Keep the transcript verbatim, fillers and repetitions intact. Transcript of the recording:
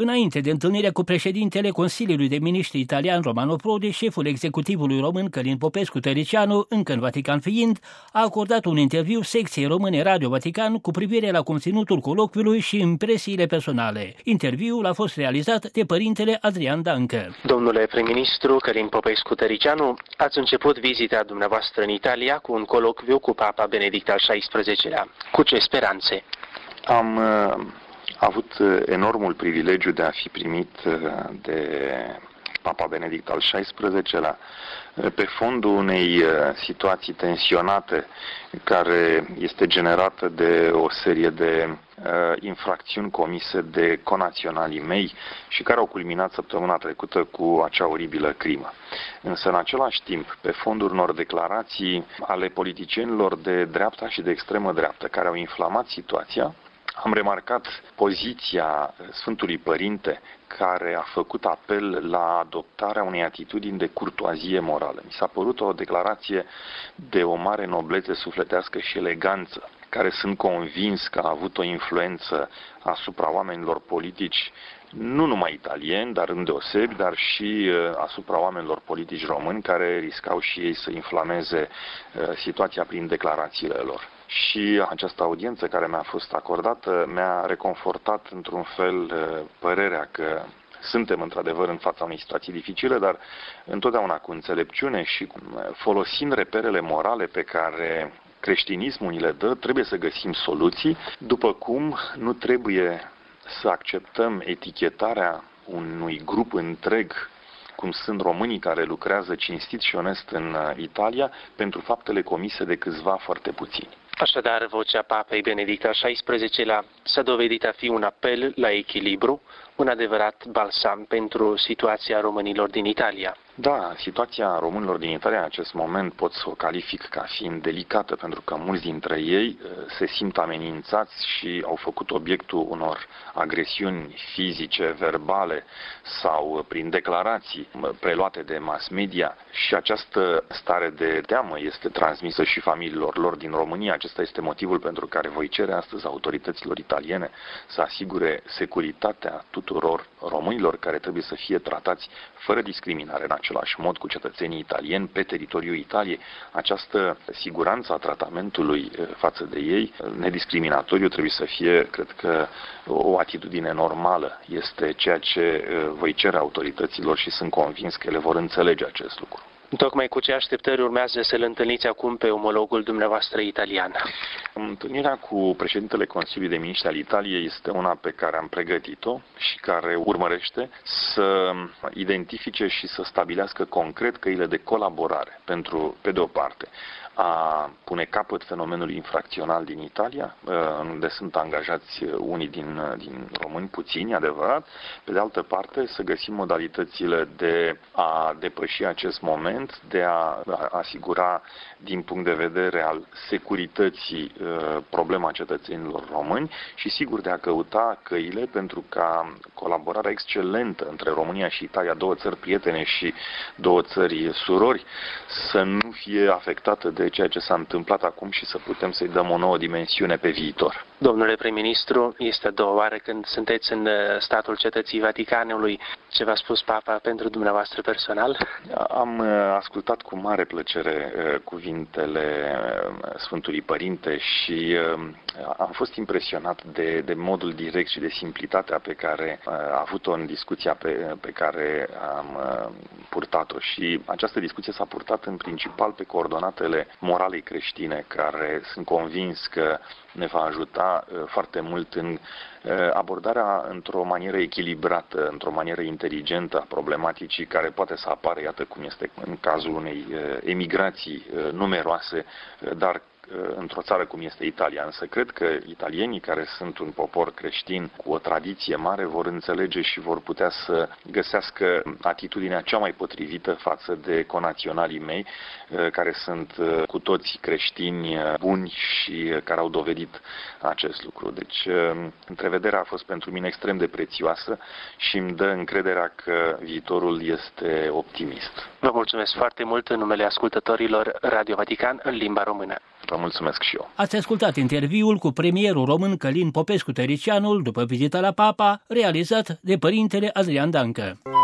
Înainte de întâlnirea cu președintele Consiliului de Miniștri italian Romano Prodi, șeful executivului român Călin Popescu-Tăricianu, încă în Vatican fiind, a acordat un interviu secției române Radio Vatican cu privire la conținutul colocviului și impresiile personale. Interviul a fost realizat de părintele Adrian Dancă. Domnule prim-ministru Călin Popescu-Tăricianu, ați început vizita dumneavoastră în Italia cu un colocviu cu Papa Benedict al șaisprezecelea. Cu ce speranțe? Am uh, avut enormul privilegiu de a fi primit de Papa Benedict al șaisprezecelea pe fondul unei situații tensionate care este generată de o serie de uh, infracțiuni comise de conaționalii mei și care au culminat săptămâna trecută cu acea oribilă crimă. Însă, în același timp, pe fondul unor declarații ale politicienilor de dreapta și de extremă dreaptă care au inflamat situația, am remarcat poziția Sfântului Părinte care a făcut apel la adoptarea unei atitudini de curtoazie morală. Mi s-a părut o declarație de o mare noblețe sufletească și eleganță, care sunt convins că a avut o influență asupra oamenilor politici, nu numai italieni, dar îndeosebi, dar și asupra oamenilor politici români, care riscau și ei să inflameze situația prin declarațiile lor. Și această audiență care mi-a fost acordată mi-a reconfortat într-un fel părerea că suntem într-adevăr în fața unei situații dificile, dar întotdeauna cu înțelepciune și folosind reperele morale pe care creștinismul ni le dă, trebuie să găsim soluții, după cum nu trebuie să acceptăm etichetarea unui grup întreg, cum sunt românii care lucrează cinstit și onest în Italia, pentru faptele comise de câțiva foarte puțini. Așadar, vocea Papei Benedict al șaisprezecelea s-a dovedit a fi un apel la echilibru, un adevărat balsam pentru situația românilor din Italia. Da, situația românilor din Italia în acest moment pot să o calific ca fiind delicată, pentru că mulți dintre ei se simt amenințați și au făcut obiectul unor agresiuni fizice, verbale sau prin declarații preluate de mass media și această stare de teamă este transmisă și familiilor lor din România. Acesta este motivul pentru care voi cere astăzi autorităților italiene să asigure securitatea tuturor românilor care trebuie să fie tratați fără discriminare în același mod cu cetățenii italieni pe teritoriul Italiei. Această siguranță a tratamentului față de ei, nediscriminatoriu, trebuie să fie, cred că, o atitudine normală. Este ceea ce voi cere autorităților și sunt convins că ele vor înțelege acest lucru. Tocmai cu ce așteptări urmează să-l întâlniți acum pe omologul dumneavoastră italian? Întâlnirea cu președintele Consiliului de Miniștri al Italiei este una pe care am pregătit-o și care urmărește să identifice și să stabilească concret căile de colaborare pentru, pe de o parte, a pune capăt fenomenului infracțional din Italia, unde sunt angajați unii din, din români, puțini, adevărat, pe de altă parte să găsim modalitățile de a depăși acest moment, de a asigura din punct de vedere al securității problema cetățenilor români și sigur de a căuta căile pentru ca colaborarea excelentă între România și Italia, două țări prietene și două țări surori, să nu fie afectată de ceea ce s-a întâmplat acum și să putem să-i dăm o nouă dimensiune pe viitor. Domnule prim-ministru, este a doua oară când sunteți în statul Cetății Vaticanului. Ce v-a spus Papa pentru dumneavoastră personal? Am ascultat cu mare plăcere cuvintele Sfântului Părinte și am fost impresionat de, de modul direct și de simplitatea pe care a avut-o în discuția pe, pe care am purtat-o. Și această discuție s-a purtat în principal pe coordonatele moralei creștine, care sunt convins că ne va ajuta foarte mult în abordarea într-o manieră echilibrată, într-o manieră inteligentă a problematicii care poate să apară, iată cum este în cazul unei emigrații numeroase, dar într-o țară cum este Italia. Însă cred că italienii, care sunt un popor creștin cu o tradiție mare, vor înțelege și vor putea să găsească atitudinea cea mai potrivită față de conaționalii mei, care sunt cu toți creștini buni și care au dovedit acest lucru. Deci, întrevederea a fost pentru mine extrem de prețioasă și îmi dă încrederea că viitorul este optimist. Vă mulțumesc foarte mult în numele ascultătorilor Radio Vatican în limba română. Vă mulțumesc și eu. Ați ascultat interviul cu premierul român Călin Popescu-Tăricianul după vizita la Papa, realizat de părintele Adrian Dancă.